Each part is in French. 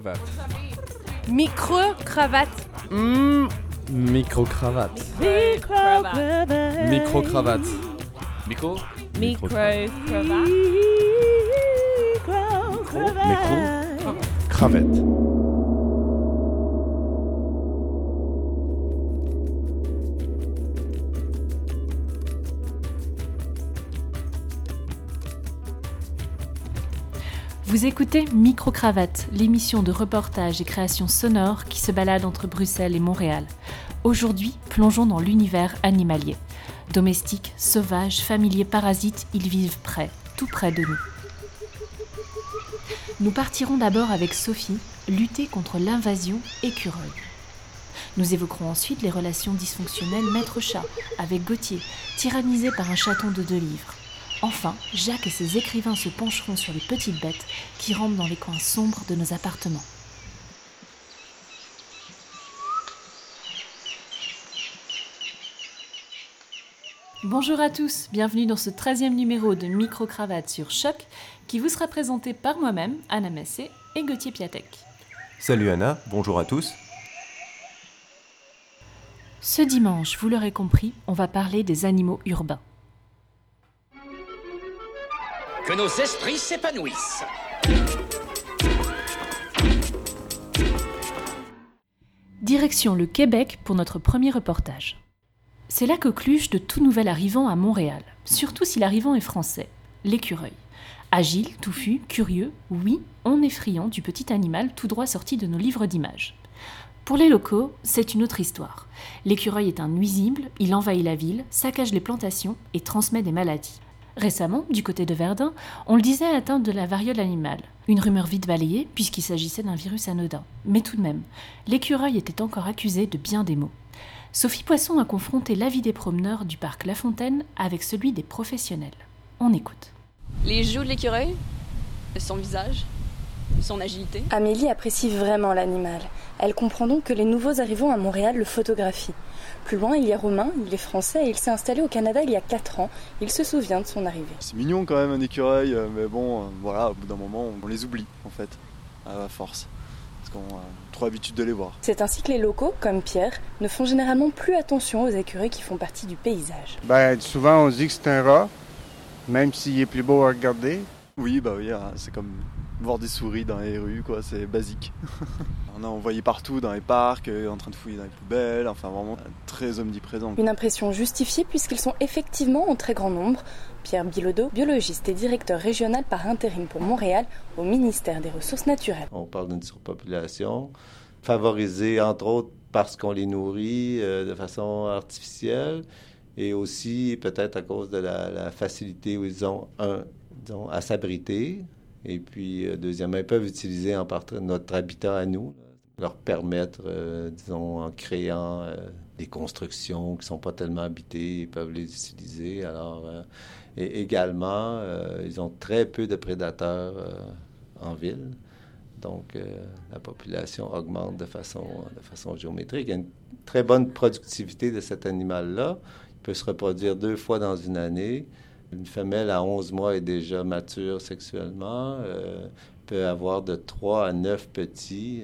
Micro-cravate. Micro-cravate. Micro-cravate. Micro-cravate. Micro-cravate. Micro-cravate. Vous écoutez Micro-cravate, l'émission de reportage et création sonore qui se balade entre Bruxelles et Montréal. Aujourd'hui, plongeons dans l'univers animalier. Domestiques, sauvages, familiers, parasites, ils vivent près, tout près de nous. Nous partirons d'abord avec Sophie, lutter contre l'invasion écureuil. Nous évoquerons ensuite les relations dysfonctionnelles maître-chat avec Gauthier, tyrannisé par un chaton de 2 livres. Enfin, Jacques et ses écrivains se pencheront sur les petites bêtes qui rampent dans les coins sombres de nos appartements. Bonjour à tous, bienvenue dans ce 13e numéro de Micro-cravate sur Choc qui vous sera présenté par moi-même, Anna Massé et Gauthier Piatek. Salut Anna, bonjour à tous. Ce dimanche, vous l'aurez compris, on va parler des animaux urbains. Que nos esprits s'épanouissent. Direction le Québec pour notre premier reportage. C'est la coqueluche de tout nouvel arrivant à Montréal, surtout si l'arrivant est français, l'écureuil. Agile, touffu, curieux, oui, on est friand du petit animal tout droit sorti de nos livres d'images. Pour les locaux, c'est une autre histoire. L'écureuil est un nuisible, il envahit la ville, saccage les plantations et transmet des maladies. Récemment, du côté de Verdun, on le disait atteint de la variole animale. Une rumeur vite balayée, puisqu'il s'agissait d'un virus anodin. Mais tout de même, l'écureuil était encore accusé de bien des maux. Sophie Poisson a confronté l'avis des promeneurs du parc La Fontaine avec celui des professionnels. On écoute. Les joues de l'écureuil, son visage, son agilité. Amélie apprécie vraiment l'animal. Elle comprend donc que les nouveaux arrivants à Montréal le photographient. Plus loin, il y a Romain, il est français et il s'est installé au Canada il y a 4 ans. Il se souvient de son arrivée. C'est mignon quand même un écureuil, mais bon, voilà, au bout d'un moment, on les oublie en fait, à force. Parce qu'on a trop l'habitude de les voir. C'est ainsi que les locaux, comme Pierre, ne font généralement plus attention aux écureuils qui font partie du paysage. Souvent on se dit que c'est un rat, même s'il est plus beau à regarder. Oui, c'est comme voir des souris dans les rues, quoi, c'est basique. On a envoyé partout dans les parcs, en train de fouiller dans les poubelles, enfin vraiment très omniprésent. Une impression justifiée puisqu'ils sont effectivement en très grand nombre. Pierre Bilodeau, biologiste et directeur régional par intérim pour Montréal au ministère des Ressources naturelles. On parle d'une surpopulation favorisée entre autres parce qu'on les nourrit de façon artificielle et aussi peut-être à cause de la facilité où ils ont à s'abriter. Et puis, deuxièmement, ils peuvent utiliser en partie notre habitat à nous, leur permettre, en créant des constructions qui ne sont pas tellement habitées, ils peuvent les utiliser. Alors, et également, ils ont très peu de prédateurs en ville. Donc, la population augmente de façon géométrique. Il y a une très bonne productivité de cet animal-là. Il peut se reproduire 2 fois dans une année. Une femelle à 11 mois est déjà mature sexuellement, peut avoir de 3 à 9 petits.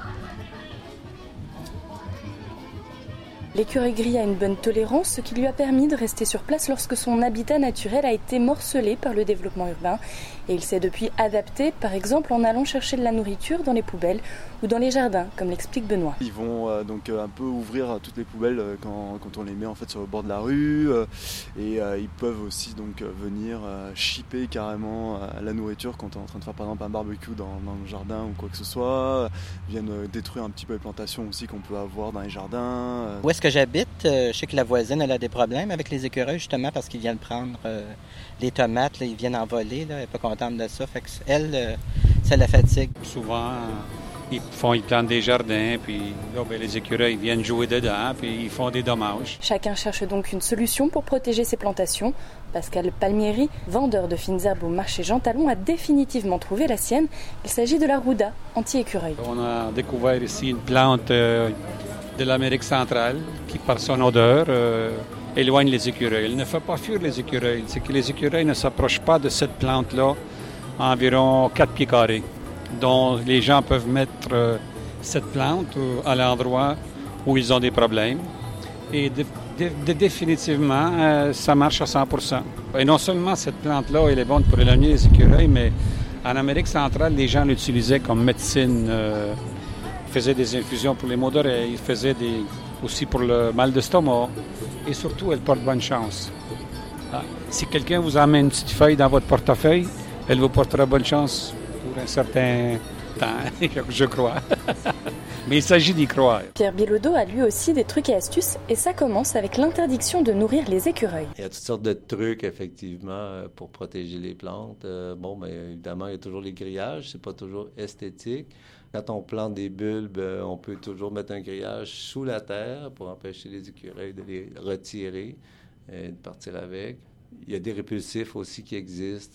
L'écureuil gris a une bonne tolérance, ce qui lui a permis de rester sur place lorsque son habitat naturel a été morcelé par le développement urbain. Et il s'est depuis adapté, par exemple en allant chercher de la nourriture dans les poubelles ou dans les jardins, comme l'explique Benoît. Ils vont donc un peu ouvrir toutes les poubelles quand on les met en fait sur le bord de la rue et ils peuvent aussi donc venir chipper carrément la nourriture quand on est en train de faire par exemple un barbecue dans le jardin ou quoi que ce soit. Ils viennent détruire un petit peu les plantations aussi qu'on peut avoir dans les jardins. Où est-ce que j'habite, je sais que la voisine elle a des problèmes avec les écureuils justement parce qu'ils viennent prendre les tomates, là, ils viennent en voler, là, elle n'est pas contente de ça, fait que elle, ça la fatigue. Souvent, ils plantent des jardins, puis là, les écureuils viennent jouer dedans, puis ils font des dommages. Chacun cherche donc une solution pour protéger ses plantations. Pascal Palmieri, vendeur de fines herbes au marché Jean Talon, a définitivement trouvé la sienne. Il s'agit de la Ruda, anti-écureuil. On a découvert ici une plante de l'Amérique centrale qui, par son odeur, éloigne les écureuils. Elle ne fait pas fuir les écureuils. C'est que les écureuils ne s'approchent pas de cette plante-là à environ 4 pieds carrés. dont les gens peuvent mettre cette plante à l'endroit où ils ont des problèmes. Et définitivement, ça marche à 100%. Et non seulement cette plante-là, elle est bonne pour éloigner les écureuils, mais en Amérique centrale, les gens l'utilisaient comme médecine. Ils faisaient des infusions pour les maux d'oreille, ils faisaient aussi pour le mal d'estomac. Et surtout, elle porte bonne chance. Si quelqu'un vous amène une petite feuille dans votre portefeuille, elle vous portera bonne chance pour un certain temps, je crois. Mais il s'agit d'y croire. Pierre Bilodeau a lui aussi des trucs et astuces, et ça commence avec l'interdiction de nourrir les écureuils. Il y a toutes sortes de trucs, effectivement, pour protéger les plantes. Évidemment, il y a toujours les grillages, c'est pas toujours esthétique. Quand on plante des bulbes, on peut toujours mettre un grillage sous la terre pour empêcher les écureuils de les retirer et de partir avec. Il y a des répulsifs aussi qui existent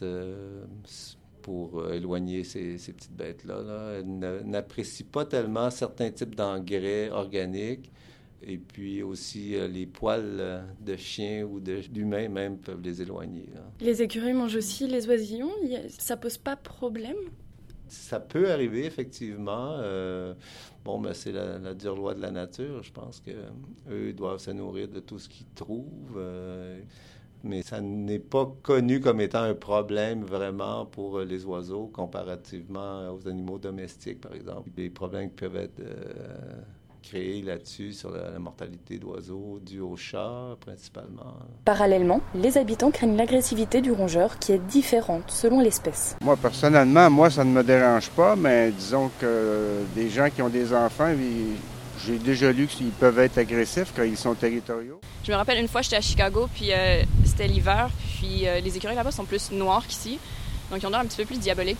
pour éloigner ces petites bêtes-là. Elles n'apprécient pas tellement certains types d'engrais organiques. Et puis aussi, les poils de chiens ou d'humains même peuvent les éloigner. Là. Les écureuils mangent aussi les oisillons. Ça pose pas problème? Ça peut arriver, effectivement. C'est la dure loi de la nature. Je pense qu'eux doivent se nourrir de tout ce qu'ils trouvent. Mais ça n'est pas connu comme étant un problème vraiment pour les oiseaux comparativement aux animaux domestiques, par exemple. Les problèmes qui peuvent être créés là-dessus sur la mortalité d'oiseaux dus aux chats, principalement. Parallèlement, les habitants craignent l'agressivité du rongeur qui est différente selon l'espèce. Moi, personnellement, ça ne me dérange pas, mais disons que des gens qui ont des enfants, j'ai déjà lu qu'ils peuvent être agressifs quand ils sont territoriaux. Je me rappelle une fois, j'étais à Chicago, puis c'était l'hiver, puis les écureuils là-bas sont plus noirs qu'ici, donc ils ont l'air un petit peu plus diaboliques.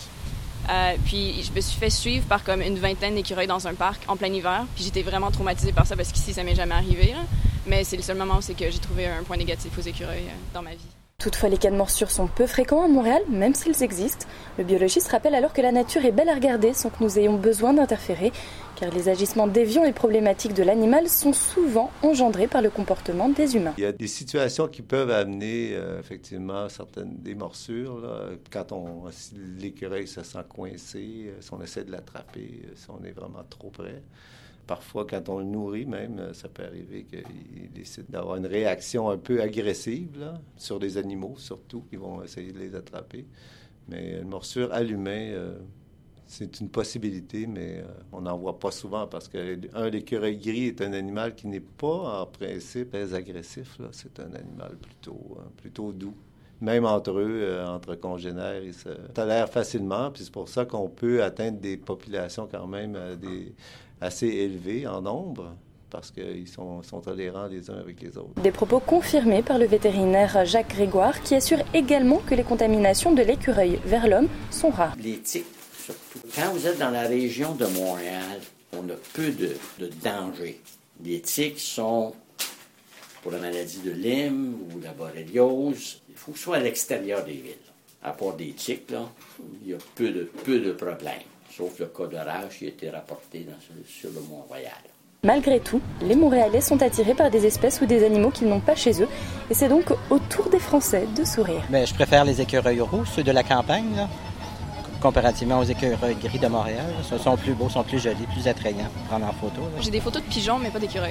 Puis je me suis fait suivre par comme une vingtaine d'écureuils dans un parc en plein hiver, puis j'étais vraiment traumatisée par ça parce qu'ici ça m'est jamais arrivé, là. Mais c'est le seul moment où c'est que j'ai trouvé un point négatif aux écureuils dans ma vie. Toutefois, les cas de morsures sont peu fréquents à Montréal, même s'ils existent. Le biologiste rappelle alors que la nature est belle à regarder sans que nous ayons besoin d'interférer, car les agissements déviants et problématiques de l'animal sont souvent engendrés par le comportement des humains. Il y a des situations qui peuvent amener effectivement des morsures. Là, si l'écureuil se sent coincé, si on essaie de l'attraper, si on est vraiment trop près. Parfois, quand on le nourrit même, ça peut arriver qu'il décide d'avoir une réaction un peu agressive là, sur des animaux, surtout, qui vont essayer de les attraper. Mais une morsure à l'humain, c'est une possibilité, mais on n'en voit pas souvent parce que l'écureuil gris est un animal qui n'est pas, en principe, très agressif. Là. C'est un animal plutôt doux. Même entre eux, entre congénères, ils se tolèrent facilement. Puis c'est pour ça qu'on peut atteindre des populations quand même assez élevées en nombre, parce qu'ils sont tolérants les uns avec les autres. Des propos confirmés par le vétérinaire Jacques Grégoire, qui assure également que les contaminations de l'écureuil vers l'homme sont rares. Les tiques, surtout. Quand vous êtes dans la région de Montréal, on a peu de danger. Les tiques sont pour la maladie de Lyme ou la borréliose. Il faut que ce soit à l'extérieur des villes. À part des tiques, là, il y a peu de problèmes. Sauf le cas de rage qui a été rapporté sur le Mont-Royal. Malgré tout, les Montréalais sont attirés par des espèces ou des animaux qu'ils n'ont pas chez eux. Et c'est donc au tour des Français de sourire. Je préfère les écureuils roux, ceux de la campagne, là, comparativement aux écureuils gris de Montréal. Ils sont plus beaux, sont plus jolis, plus attrayants pour prendre en photo. Là. J'ai des photos de pigeons, mais pas d'écureuils.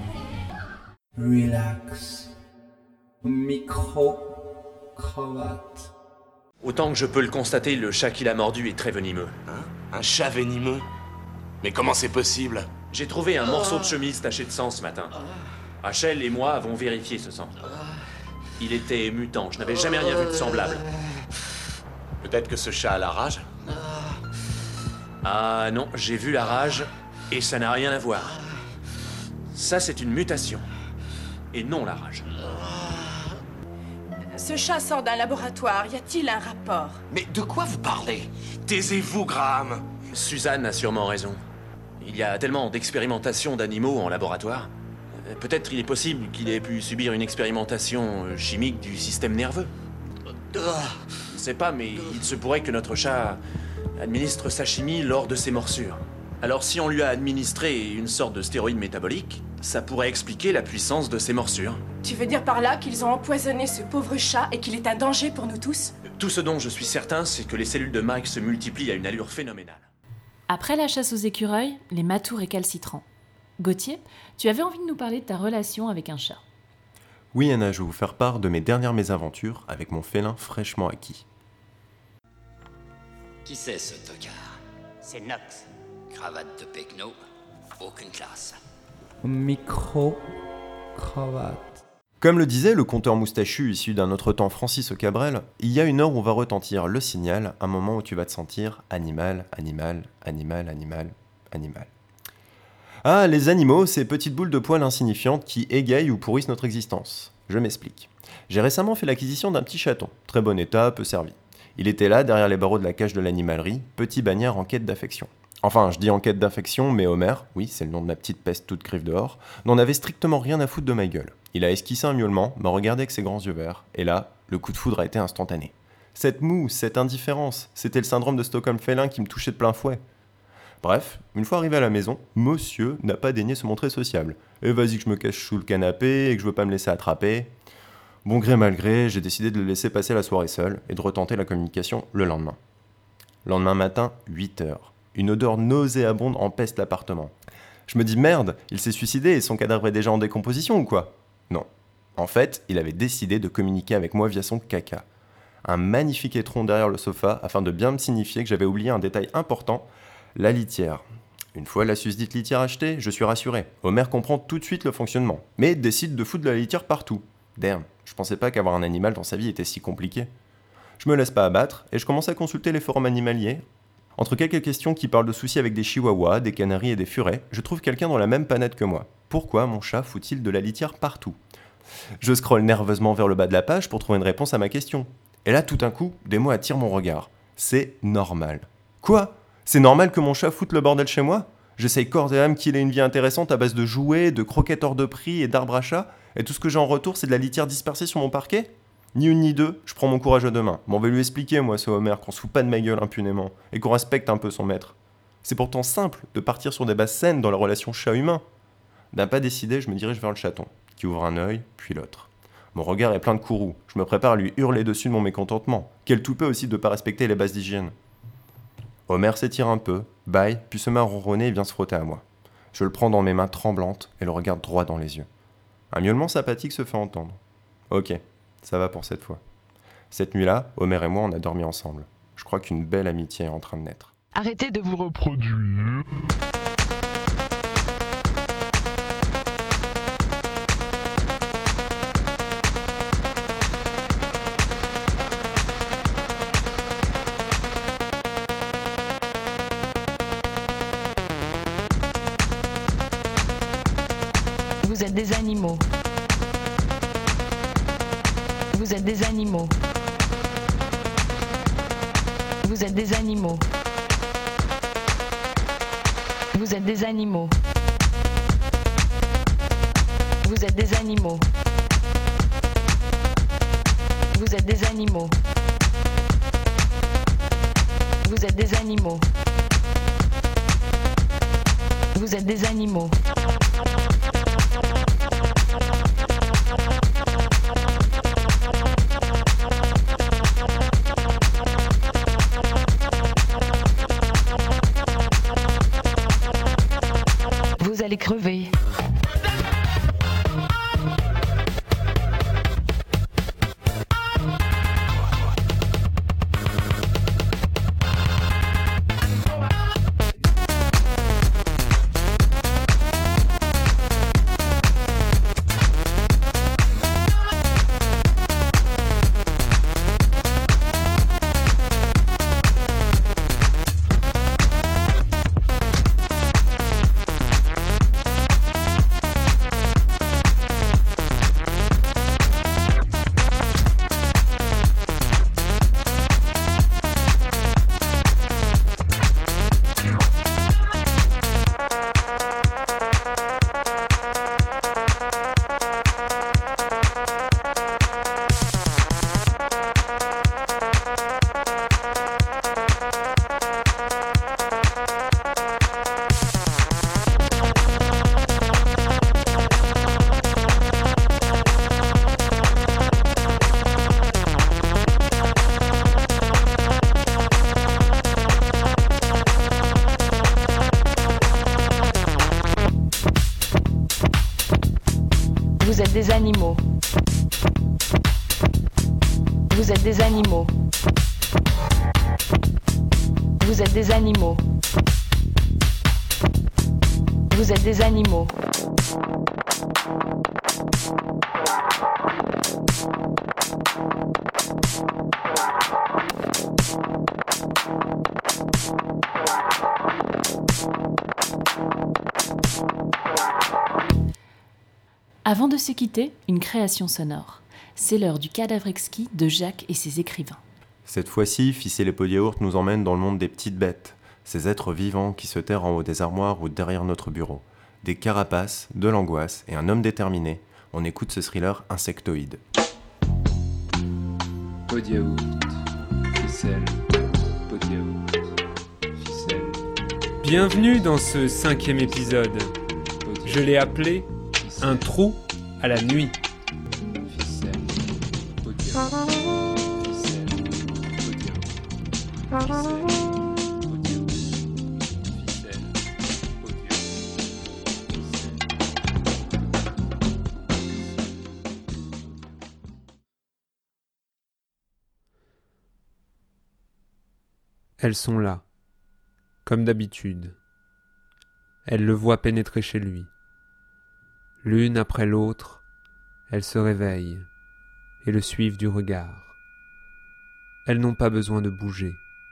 Relax. Micro-cravate. Autant que je peux le constater, le chat qui l'a mordu est très venimeux. Hein? Un chat venimeux? Mais comment c'est possible? J'ai trouvé un morceau de chemise taché de sang ce matin. Rachel et moi avons vérifié ce sang. Il était mutant, je n'avais jamais rien vu de semblable. Peut-être que ce chat a la rage? Ah non, j'ai vu la rage et ça n'a rien à voir. Ça, c'est une mutation. Et non la rage. Ce chat sort d'un laboratoire. Y a-t-il un rapport? Mais de quoi vous parlez? Taisez-vous, Graham. Suzanne a sûrement raison. Il y a tellement d'expérimentations d'animaux en laboratoire. Peut-être il est possible qu'il ait pu subir une expérimentation chimique du système nerveux. Je ne sais pas, mais il se pourrait que notre chat administre sa chimie lors de ses morsures. Alors si on lui a administré une sorte de stéroïde métabolique, ça pourrait expliquer la puissance de ses morsures. Tu veux dire par là qu'ils ont empoisonné ce pauvre chat et qu'il est un danger pour nous tous? Tout ce dont je suis certain, c'est que les cellules de Mike se multiplient à une allure phénoménale. Après la chasse aux écureuils, les matous récalcitrants. Gauthier, tu avais envie de nous parler de ta relation avec un chat. Oui, Anna, je vais vous faire part de mes dernières mésaventures avec mon félin fraîchement acquis. Qui c'est ce tocard? C'est Nox. Cravate de pecno, aucune classe. Micro. Cravate. Comme le disait le conteur moustachu issu d'un autre temps Francis Cabrel, il y a une heure où va retentir le signal, un moment où tu vas te sentir animal, animal, animal, animal, animal. Ah, les animaux, ces petites boules de poils insignifiantes qui égayent ou pourrissent notre existence. Je m'explique. J'ai récemment fait l'acquisition d'un petit chaton, très bon état, peu servi. Il était là, derrière les barreaux de la cage de l'animalerie, petit bagnard en quête d'affection. Enfin, je dis en quête d'affection, mais Homer, oui, c'est le nom de ma petite peste toute griffe dehors, n'en avait strictement rien à foutre de ma gueule. Il a esquissé un miaulement, m'a regardé avec ses grands yeux verts, et là, le coup de foudre a été instantané. Cette moue, cette indifférence, c'était le syndrome de Stockholm félin qui me touchait de plein fouet. Bref, une fois arrivé à la maison, monsieur n'a pas daigné se montrer sociable. Et vas-y que je me cache sous le canapé et que je veux pas me laisser attraper. Bon gré mal gré, j'ai décidé de le laisser passer la soirée seul et de retenter la communication le lendemain. Lendemain matin, 8h. Une odeur nauséabonde empeste l'appartement. Je me dis merde, il s'est suicidé et son cadavre est déjà en décomposition ou quoi? Non. En fait, il avait décidé de communiquer avec moi via son caca. Un magnifique étron derrière le sofa afin de bien me signifier que j'avais oublié un détail important, la litière. Une fois la susdite litière achetée, je suis rassuré. Homer comprend tout de suite le fonctionnement, mais décide de foutre de la litière partout. Damn, je pensais pas qu'avoir un animal dans sa vie était si compliqué. Je me laisse pas abattre et je commence à consulter les forums animaliers. Entre quelques questions qui parlent de soucis avec des chihuahuas, des canaris et des furets, je trouve quelqu'un dans la même panette que moi. Pourquoi mon chat fout-il de la litière partout? Je scrolle nerveusement vers le bas de la page pour trouver une réponse à ma question. Et là, tout d'un coup, des mots attirent mon regard. C'est normal. Quoi? C'est normal que mon chat foute le bordel chez moi? J'essaye corps et âme qu'il ait une vie intéressante à base de jouets, de croquettes hors de prix et d'arbres à chat, et tout ce que j'ai en retour, c'est de la litière dispersée sur mon parquet? Ni une ni deux, je prends mon courage à deux mains. M'en vais lui expliquer, moi, ce Homer, qu'on se fout pas de ma gueule impunément, et qu'on respecte un peu son maître. C'est pourtant simple de partir sur des bases saines dans la relation chat-humain. D'un pas décidé, je me dirige vers le chaton, qui ouvre un œil, puis l'autre. Mon regard est plein de courroux, je me prépare à lui hurler dessus de mon mécontentement. Quel toupet aussi de pas respecter les bases d'hygiène. Homer s'étire un peu, bâille, puis se met à ronronner et vient se frotter à moi. Je le prends dans mes mains tremblantes et le regarde droit dans les yeux. Un miaulement sympathique se fait entendre. Ok, ça va pour cette fois. Cette nuit-là, Homer et moi, on a dormi ensemble. Je crois qu'une belle amitié est en train de naître. Arrêtez de vous reproduire. Vous êtes des animaux. Vous êtes des animaux. Vous êtes des animaux. Vous êtes des animaux. Vous êtes des animaux. Vous êtes des animaux. Vous êtes des animaux. Vous êtes des animaux. Vous allez crever. Vous êtes des animaux. Vous êtes des animaux. Vous êtes des animaux. Vous êtes des animaux. Avant de se quitter, une création sonore. C'est l'heure du cadavre exquis de Jacques et ses écrivains. Cette fois-ci, Ficelle et Pot de Yaourt nous emmène dans le monde des petites bêtes, ces êtres vivants qui se terrent en haut des armoires ou derrière notre bureau. Des carapaces, de l'angoisse et un homme déterminé. On écoute ce thriller insectoïde. Pot de yaourt, ficelle, pot de yaourt, ficelle. Bienvenue dans ce 5e épisode. Je l'ai appelé « Un trou à la nuit ». Ficelle, pot de yaourt, ficelle, pot de yaourt, ficelle, pot de yaourt, ficelle, pot de yaourt, Elles sont là, comme d'habitude. Elle le voit pénétrer chez lui. L'une après l'autre, elles se réveillent et le suivent du regard. Elles n'ont pas besoin de bouger.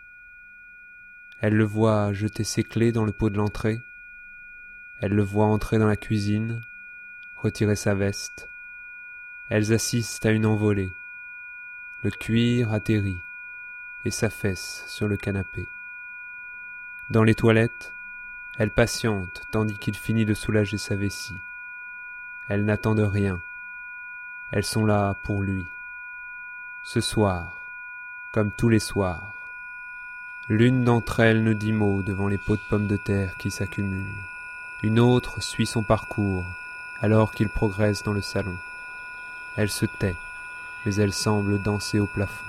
Elle le voit jeter ses clés dans le pot de l'entrée. Elle le voit entrer dans la cuisine, retirer sa veste. Elles assistent à une envolée. Le cuir atterrit et s'affaisse sur le canapé. Dans les toilettes, elle patiente tandis qu'il finit de soulager sa vessie. Elles n'attendent rien. Elles sont là pour lui. Ce soir, comme tous les soirs, l'une d'entre elles ne dit mot devant les pots de pommes de terre qui s'accumulent. Une autre suit son parcours alors qu'il progresse dans le salon. Elle se tait, mais elle semble danser au plafond.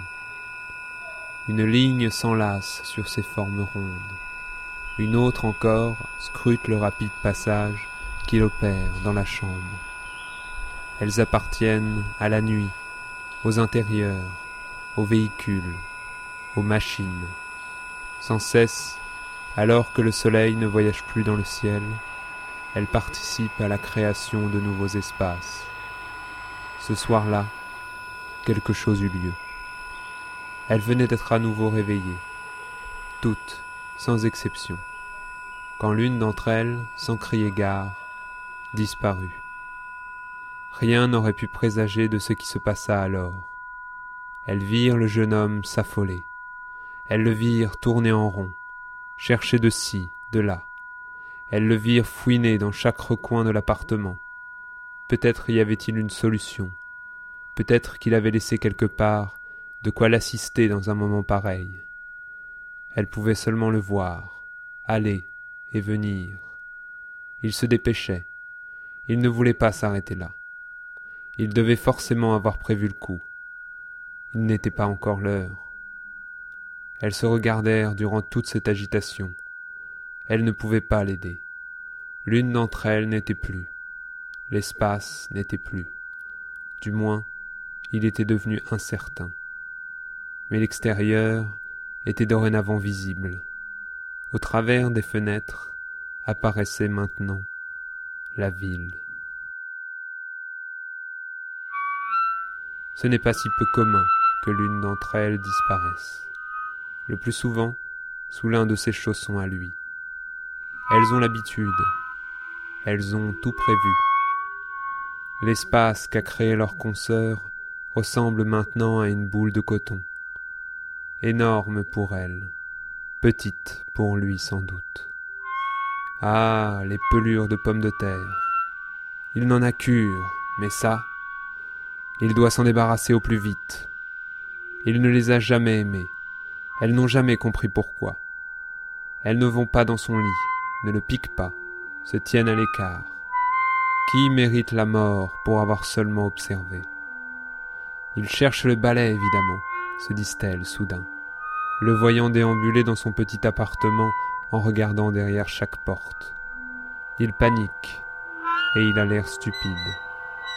Une ligne s'enlace sur ses formes rondes. Une autre encore scrute le rapide passage qu'il opère dans la chambre. Elles appartiennent à la nuit, aux intérieurs, aux véhicules, aux machines. Sans cesse, alors que le soleil ne voyage plus dans le ciel, elles participent à la création de nouveaux espaces. Ce soir-là, quelque chose eut lieu. Elles venaient d'être à nouveau réveillées, toutes, sans exception, quand l'une d'entre elles, sans crier gare, disparut. Rien n'aurait pu présager de ce qui se passa alors. Elles virent le jeune homme s'affoler. Elles le virent tourner en rond, chercher de ci, de là. Elles le virent fouiner dans chaque recoin de l'appartement. Peut-être y avait-il une solution. Peut-être qu'il avait laissé quelque part de quoi l'assister dans un moment pareil. Elle pouvait seulement le voir, aller et venir. Il se dépêchait. Il ne voulait pas s'arrêter là. Il devait forcément avoir prévu le coup. Il n'était pas encore l'heure. Elles se regardèrent durant toute cette agitation. Elles ne pouvaient pas l'aider. L'une d'entre elles n'était plus. L'espace n'était plus. Du moins, il était devenu incertain. Mais l'extérieur était dorénavant visible. Au travers des fenêtres apparaissait maintenant la ville. Ce n'est pas si peu commun que l'une d'entre elles disparaisse. Le plus souvent, sous l'un de ses chaussons à lui. Elles ont l'habitude. Elles ont tout prévu. L'espace qu'a créé leur consoeur ressemble maintenant à une boule de coton. Énorme pour elle, petite pour lui sans doute. Ah, les pelures de pommes de terre. Il n'en a cure, mais ça, il doit s'en débarrasser au plus vite. Il ne les a jamais aimées. Elles n'ont jamais compris pourquoi. Elles ne vont pas dans son lit, ne le piquent pas, se tiennent à l'écart. Qui mérite la mort pour avoir seulement observé? Il cherche le balai, évidemment, se disent-elles soudain, le voyant déambuler dans son petit appartement en regardant derrière chaque porte. Il panique, et il a l'air stupide.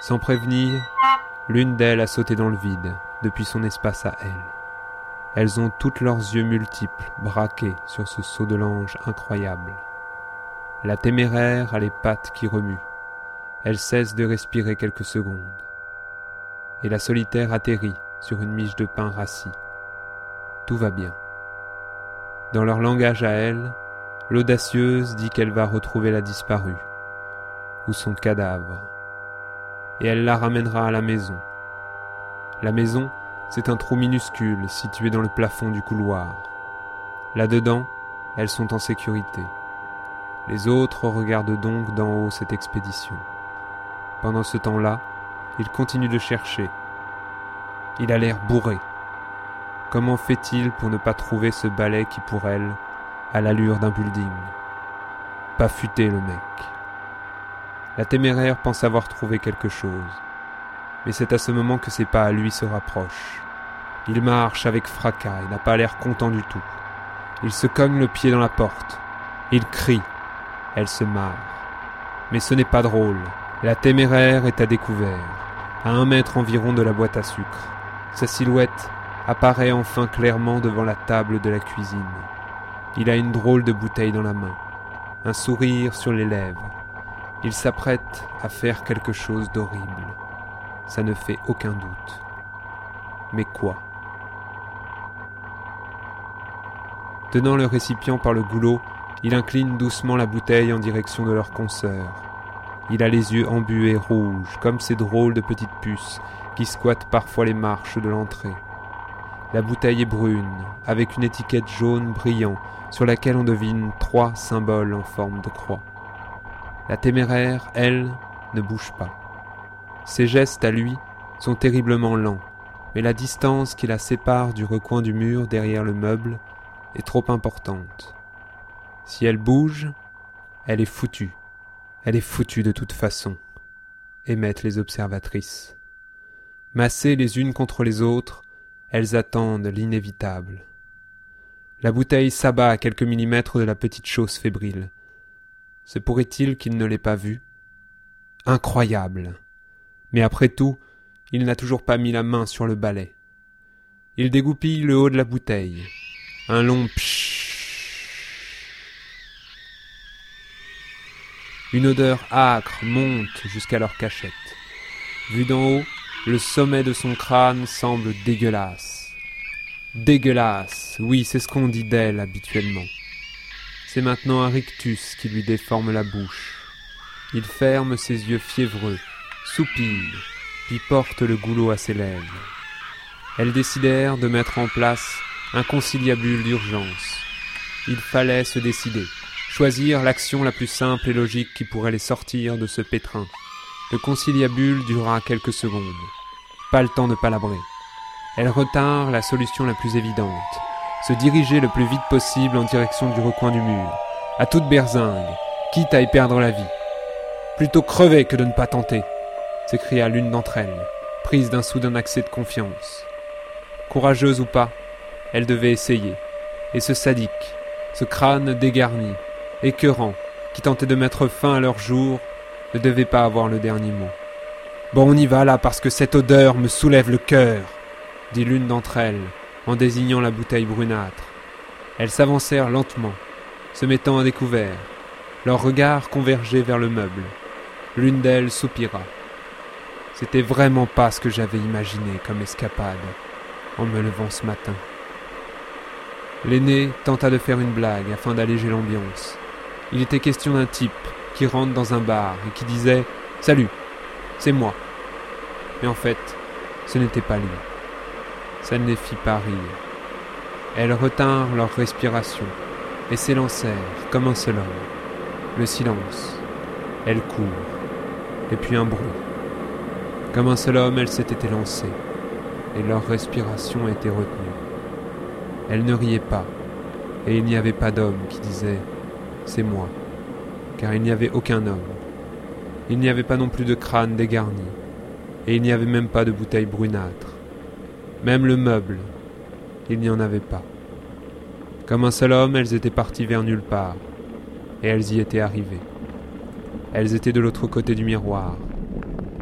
Sans prévenir, l'une d'elles a sauté dans le vide, depuis son espace à elle. Elles ont toutes leurs yeux multiples braqués sur ce saut de l'ange incroyable. La téméraire a les pattes qui remuent. Elle cesse de respirer quelques secondes. Et la solitaire atterrit sur une miche de pain rassis. Tout va bien. Dans leur langage à elle, l'audacieuse dit qu'elle va retrouver la disparue, ou son cadavre, et elle la ramènera à la maison. La maison, c'est un trou minuscule situé dans le plafond du couloir. Là-dedans, elles sont en sécurité. Les autres regardent donc d'en haut cette expédition. Pendant ce temps-là, il continue de chercher. Il a l'air bourré. Comment fait-il pour ne pas trouver ce balai qui, pour elle, a l'allure d'un building? Pas futé, le mec. La téméraire pense avoir trouvé quelque chose. Mais c'est à ce moment que ses pas à lui se rapprochent. Il marche avec fracas et n'a pas l'air content du tout. Il se cogne le pied dans la porte. Il crie. Elle se marre. Mais ce n'est pas drôle. La téméraire est à découvert, à 1 mètre environ de la boîte à sucre. Sa silhouette apparaît enfin clairement devant la table de la cuisine. Il a une drôle de bouteille dans la main, un sourire sur les lèvres. Il s'apprête à faire quelque chose d'horrible. Ça ne fait aucun doute. Mais quoi? Tenant le récipient par le goulot, il incline doucement la bouteille en direction de leur consoeur. Il a les yeux embués rouges, comme ces drôles de petites puces qui squattent parfois les marches de l'entrée. La bouteille est brune, avec une étiquette jaune brillant sur laquelle on devine 3 symboles en forme de croix. La téméraire, elle, ne bouge pas. Ses gestes à lui sont terriblement lents, mais la distance qui la sépare du recoin du mur derrière le meuble est trop importante. Si elle bouge, elle est foutue. Elle est foutue de toute façon, émettent les observatrices. Massées les unes contre les autres, elles attendent l'inévitable. La bouteille s'abat à quelques millimètres de la petite chose fébrile. Se pourrait-il qu'il ne l'ait pas vue? Incroyable! Mais après tout, il n'a toujours pas mis la main sur le balai. Il dégoupille le haut de la bouteille. Un long pshhh. Une odeur âcre monte jusqu'à leur cachette. Vu d'en haut, le sommet de son crâne semble dégueulasse. Dégueulasse, oui, c'est ce qu'on dit d'elle habituellement. C'est maintenant un rictus qui lui déforme la bouche. Il ferme ses yeux fiévreux, soupire, puis porte le goulot à ses lèvres. Elles décidèrent de mettre en place un conciliabule d'urgence. Il fallait se décider. Choisir l'action la plus simple et logique qui pourrait les sortir de ce pétrin. Le conciliabule dura quelques secondes. Pas le temps de palabrer. Elles retinrent la solution la plus évidente. Se diriger le plus vite possible en direction du recoin du mur. À toute berzingue, quitte à y perdre la vie. Plutôt crever que de ne pas tenter, s'écria l'une d'entre elles, prise d'un soudain accès de confiance. Courageuse ou pas, elle devait essayer. Et ce sadique, ce crâne dégarni, écœurant, qui tentait de mettre fin à leur jour, ne devait pas avoir le dernier mot. « Bon, on y va là, parce que cette odeur me soulève le cœur !» dit l'une d'entre elles, en désignant la bouteille brunâtre. Elles s'avancèrent lentement, se mettant à découvert. Leurs regards convergeaient vers le meuble. L'une d'elles soupira. « C'était vraiment pas ce que j'avais imaginé comme escapade, en me levant ce matin. » L'aîné tenta de faire une blague afin d'alléger l'ambiance. Il était question d'un type qui rentre dans un bar et qui disait « Salut, c'est moi ». Mais en fait, ce n'était pas lui. Ça ne les fit pas rire. Elles retinrent leur respiration et s'élancèrent comme un seul homme. Le silence. Elles courent. Et puis un bruit. Comme un seul homme, elles s'étaient élancées et leur respiration était retenue. Elles ne riaient pas, et il n'y avait pas d'homme qui disait « c'est moi », car il n'y avait aucun homme. Il n'y avait pas non plus de crâne dégarni, et il n'y avait même pas de bouteille brunâtre. Même le meuble, il n'y en avait pas. Comme un seul homme, elles étaient parties vers nulle part, et elles y étaient arrivées. Elles étaient de l'autre côté du miroir.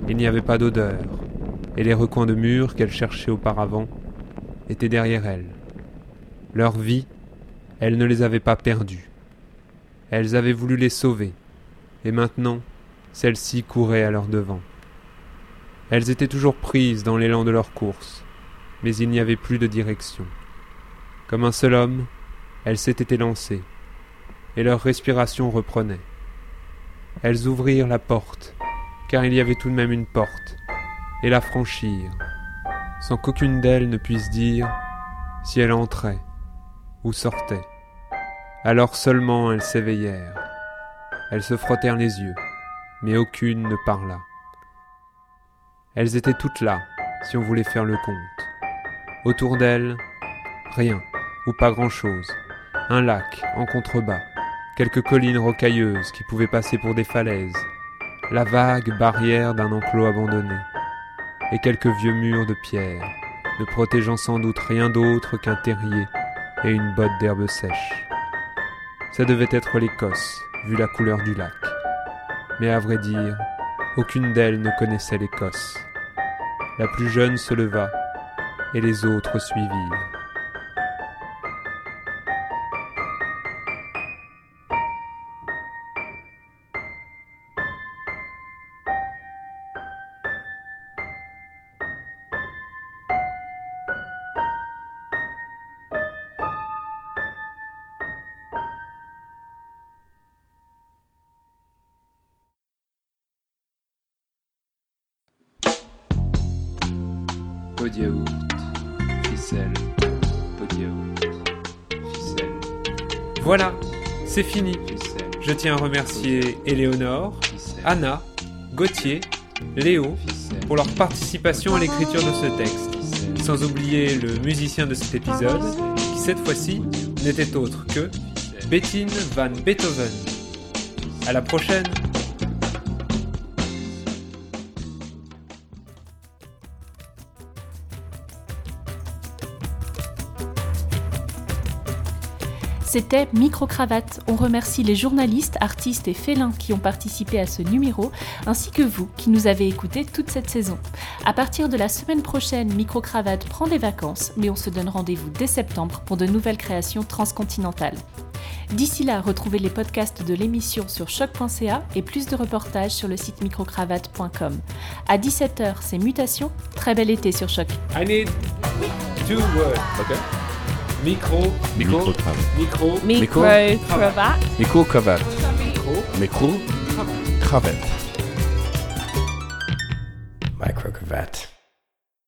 il n'y avait pas d'odeur, et les recoins de murs qu'elle cherchait auparavant étaient derrière elle. Leur vie, elle ne les avait pas perdus. Elles avaient voulu les sauver, et maintenant, celles-ci couraient à leur devant. Elles étaient toujours prises dans l'élan de leur course, mais il n'y avait plus de direction. Comme un seul homme, elles s'étaient élancées, et leur respiration reprenait. Elles ouvrirent la porte, car il y avait tout de même une porte, et la franchirent, sans qu'aucune d'elles ne puisse dire si elle entrait ou sortait. Alors seulement elles s'éveillèrent. Elles se frottèrent les yeux, mais aucune ne parla. Elles étaient toutes là, si on voulait faire le compte. Autour d'elles, rien, ou pas grand-chose. Un lac en contrebas, quelques collines rocailleuses qui pouvaient passer pour des falaises, la vague barrière d'un enclos abandonné, et quelques vieux murs de pierre, ne protégeant sans doute rien d'autre qu'un terrier et une botte d'herbe sèche. Ça devait être l'Écosse, vu la couleur du lac. Mais à vrai dire, aucune d'elles ne connaissait l'Écosse. La plus jeune se leva, et les autres suivirent. Pot de yaourt, ficelle, pot de yaourt, ficelle. Voilà, c'est fini. Je tiens à remercier Éléonore, Anna, Gauthier, Léo pour leur participation à l'écriture de ce texte, sans oublier le musicien de cet épisode, qui cette fois-ci n'était autre que Bettine van Beethoven. À la prochaine! C'était Micro-Cravate. On remercie les journalistes, artistes et félins qui ont participé à ce numéro, ainsi que vous qui nous avez écoutés toute cette saison. À partir de la semaine prochaine, Micro-Cravate prend des vacances, mais on se donne rendez-vous dès septembre pour de nouvelles créations transcontinentales. D'ici là, retrouvez les podcasts de l'émission sur choc.ca et plus de reportages sur le site microcravate.com. À 17h, c'est Mutation. Très bel été sur Choc. I need 2 words. Okay. Micro, cravate. Micro-cravate.